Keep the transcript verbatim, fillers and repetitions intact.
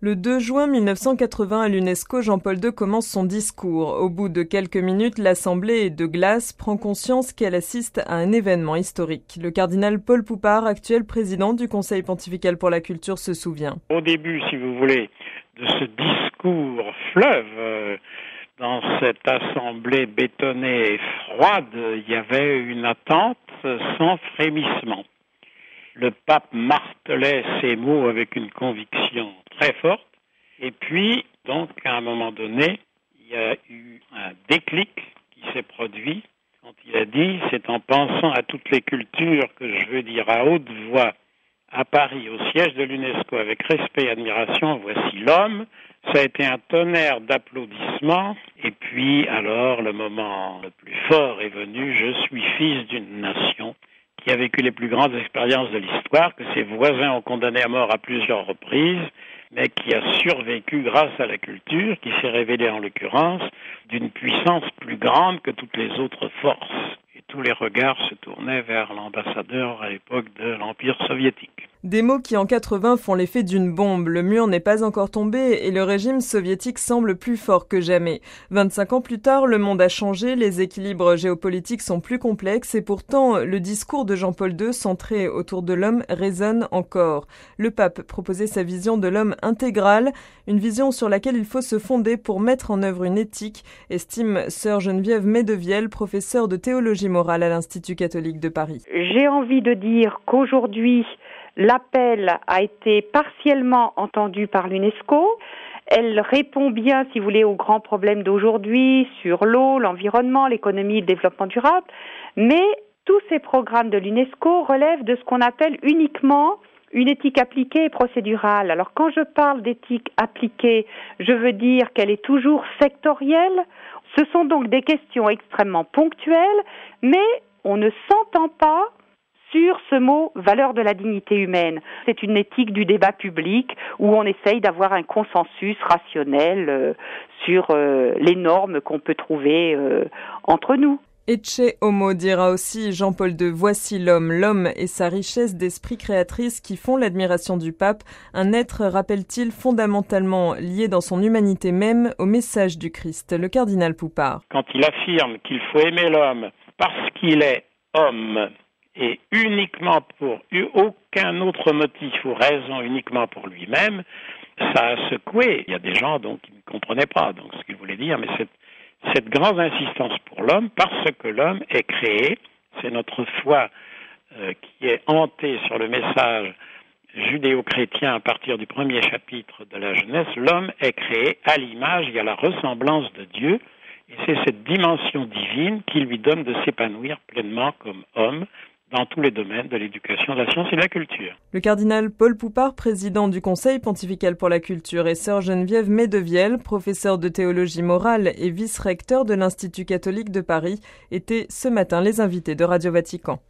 Le deux juin mille neuf cent quatre-vingts à l'UNESCO, Jean-Paul deux commence son discours. Au bout de quelques minutes, l'Assemblée de glace prend conscience qu'elle assiste à un événement historique. Le cardinal Paul Poupart, actuel président du Conseil pontifical pour la culture, se souvient. Au début, si vous voulez, de ce discours fleuve, euh, dans cette assemblée bétonnée et froide, il y avait une attente sans frémissement. Le pape martelait ces mots avec une conviction très forte. Et puis, donc, à un moment donné, il y a eu un déclic qui s'est produit quand il a dit « C'est en pensant à toutes les cultures que je veux dire à haute voix à Paris, au siège de l'UNESCO, avec respect et admiration, voici l'homme ». Ça a été un tonnerre d'applaudissements. Et puis, alors, le moment le plus fort est venu « Je suis fils d'une nation ». Qui a vécu les plus grandes expériences de l'histoire, que ses voisins ont condamné à mort à plusieurs reprises, mais qui a survécu grâce à la culture, qui s'est révélée en l'occurrence d'une puissance plus grande que toutes les autres forces. Et tous les regards se tournaient vers l'ambassadeur à l'époque de l'Empire soviétique. Des mots qui en quatre-vingts font l'effet d'une bombe. Le mur n'est pas encore tombé et le régime soviétique semble plus fort que jamais. vingt-cinq ans plus tard, le monde a changé, les équilibres géopolitiques sont plus complexes et pourtant, le discours de Jean-Paul deux centré autour de l'homme résonne encore. Le pape proposait sa vision de l'homme intégral, une vision sur laquelle il faut se fonder pour mettre en œuvre une éthique, estime sœur Geneviève Medevielle, professeure de théologie morale à l'Institut catholique de Paris. J'ai envie de dire qu'aujourd'hui, l'appel a été partiellement entendu par l'UNESCO. Elle répond bien, si vous voulez, aux grands problèmes d'aujourd'hui sur l'eau, l'environnement, l'économie et le développement durable. Mais tous ces programmes de l'UNESCO relèvent de ce qu'on appelle uniquement une éthique appliquée et procédurale. Alors quand je parle d'éthique appliquée, je veux dire qu'elle est toujours sectorielle. Ce sont donc des questions extrêmement ponctuelles, mais on ne s'entend pas sur ce mot « valeur de la dignité humaine ». C'est une éthique du débat public où on essaye d'avoir un consensus rationnel euh, sur euh, les normes qu'on peut trouver euh, entre nous. Ecce homo dira aussi Jean-Paul deux, voici l'homme, l'homme et sa richesse d'esprit créatrice qui font l'admiration du pape, un être, rappelle-t-il, fondamentalement lié dans son humanité même au message du Christ, le cardinal Poupart. Quand il affirme qu'il faut aimer l'homme parce qu'il est homme, et uniquement pour aucun autre motif ou raison, uniquement pour lui-même, ça a secoué. Il y a des gens donc qui ne comprenaient pas donc ce qu'il voulait dire, mais cette, cette grande insistance pour l'homme, parce que l'homme est créé, c'est notre foi euh, qui est hantée sur le message judéo-chrétien à partir du premier chapitre de la Genèse, l'homme est créé à l'image et à la ressemblance de Dieu, et c'est cette dimension divine qui lui donne de s'épanouir pleinement comme homme, dans tous les domaines de l'éducation, de la science et de la culture. Le cardinal Paul Poupart, président du Conseil pontifical pour la culture, et sœur Geneviève Medevielle, professeure de théologie morale et vice-recteur de l'Institut catholique de Paris, étaient ce matin les invités de Radio Vatican.